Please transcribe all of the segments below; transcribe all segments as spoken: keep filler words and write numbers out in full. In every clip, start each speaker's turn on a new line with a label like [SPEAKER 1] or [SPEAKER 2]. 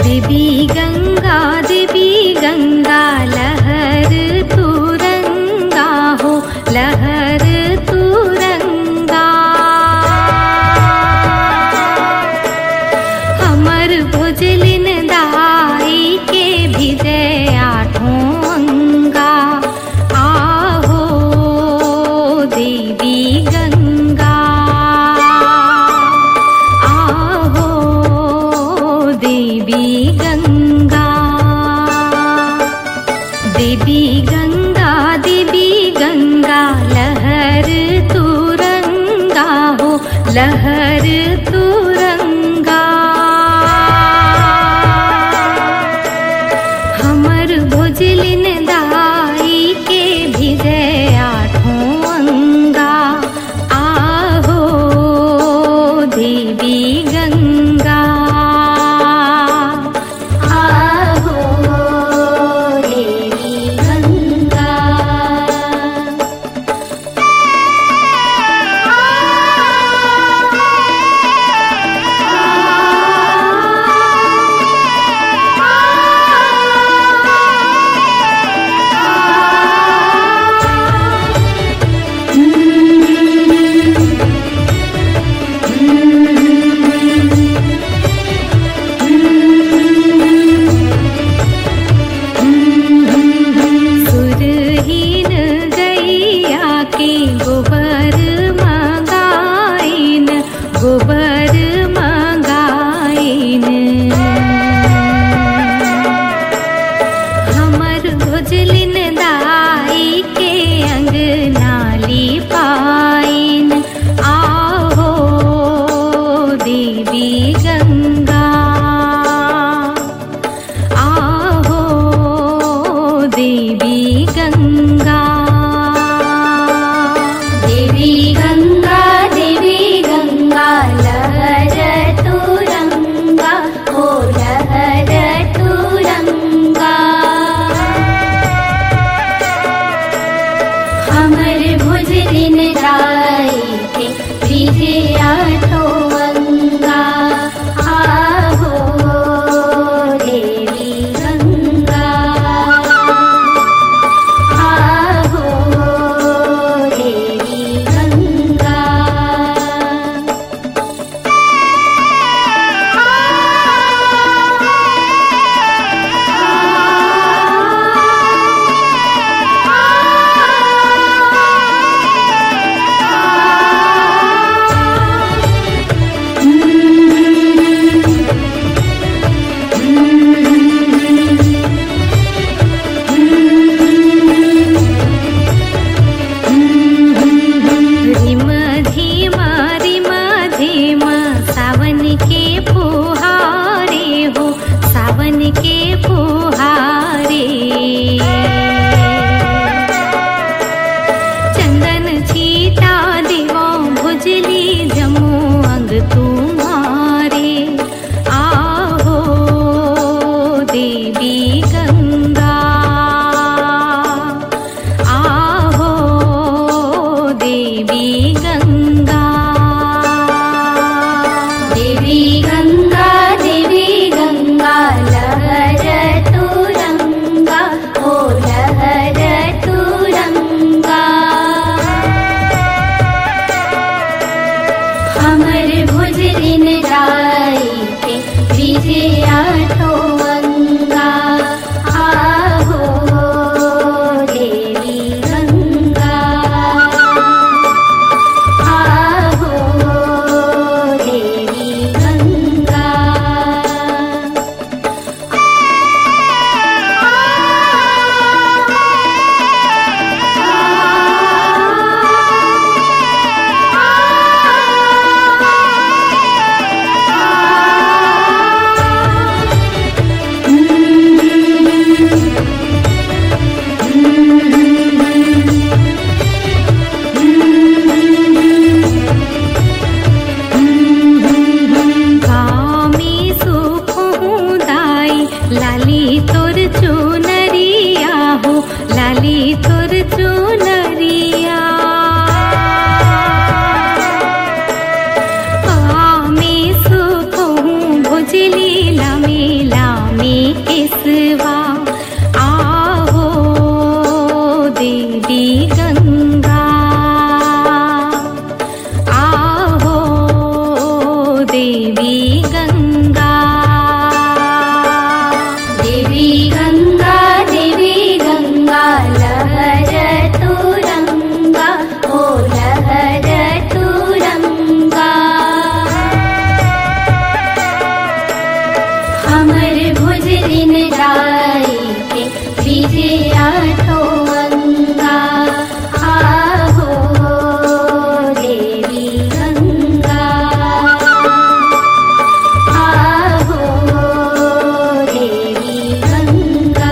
[SPEAKER 1] देवी गंगा देवी गंगा लहर तुरंगा हो लहर तुरंगा। हमर भुजलिन दाई के विजय आठों अंगा। आहो देवी गंगा आहो देवी गंगा। देवी गंगा देवी गंगा लहर तुरंगा हो लहर तुरंगा। हमर भुजलिन दाई के विजय आठों अंगा। आहो देवी गंगा आहो देवी गंगा। सुरहीन गैया के गोबर मंगाइन गोबर मंगाइन। हमर भुजलिन दाई के अंगना लिपाइन। आहो देवी गंगा आहो देवी गंगा। देवी गंगा देवी गंगा लहर तुरंगा हो लहर तुरंगा। हमर भुजलिन दाई के विजय आठों अंगा। आहो देवी गंगा आहो देवी गंगा। रिम धीम रिम धीम सावन के फुहारे हो सावन के फुहारे। चंदन छीटा देवो भुजली जमो अंग तुम्हारे। आहो देवी गंगा आहो देवी गंगा। देवी गंगा देवी गंगा लहर तुरंगा हो लहर तुरंगा। हमर भुजलिन दाई के विजय आठों अंगा। आहो देवी गंगा आहो देवी गंगा।
[SPEAKER 2] लीला मेला
[SPEAKER 1] सिवा आहो देवी गंगा आहो देवी गंगा देवी गंगा देवी गंगा लहर तुरंगा ओ लहर तुरंगा हमर भुज दिन राई के बीजे आठो अंगा आहो देवी गंगा आहो देवी गंगा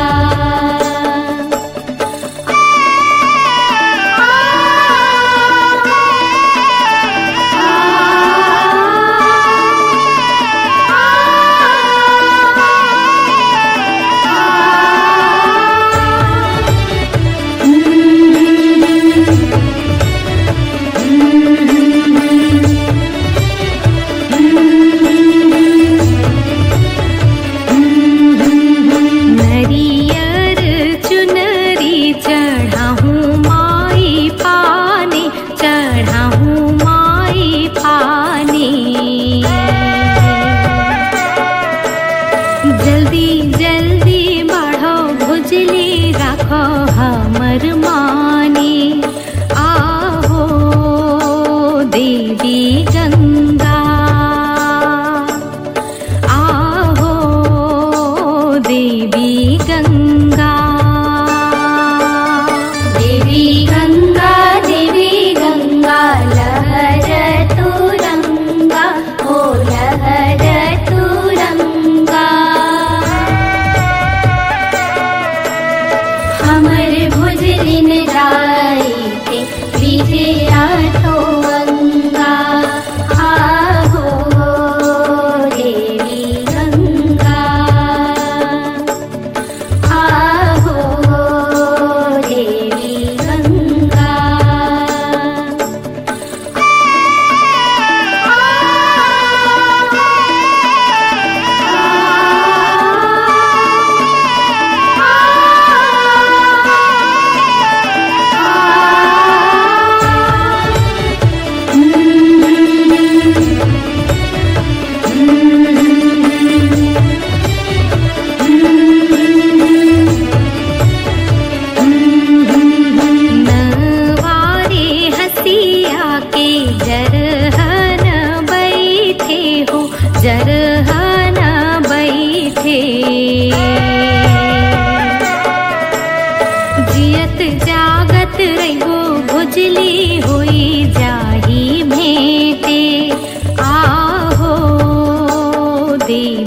[SPEAKER 1] नरियर चुनरी चढ़ाहूँ माई पानी चढ़ाहूँ माई पानी जल्दी जल्दी बढ़ो भुजली राखो हमर मानी आहो देवी गंगा आहो देवी गंगा देवी गंगा देवी गंगा लहर तुरंगा ओ लहर तुरंगा हमर भुज दिन राई के बीजे आठो अंगा आहो देवी गंगा आहो देवी गंगा नवारे हसिया के जरहन बैठे हो जरहन बैठे जियत जागत रहो भुजली हुई जाही भेंटे आहो देवी